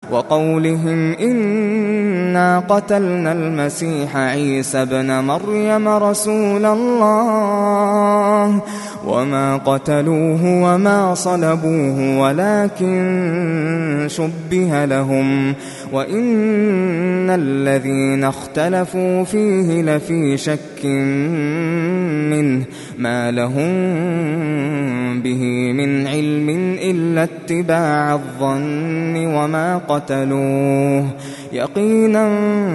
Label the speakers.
Speaker 1: وقولهم إنا قتلنا المسيح عيسى ابن مريم رسول الله وما قتلوه وما صلبوه ولكن شبه لهم وإن الذين اختلفوا فيه لفي شك منه ما لهم به من علم إلا اتباع الظن وما قتلوه يقينا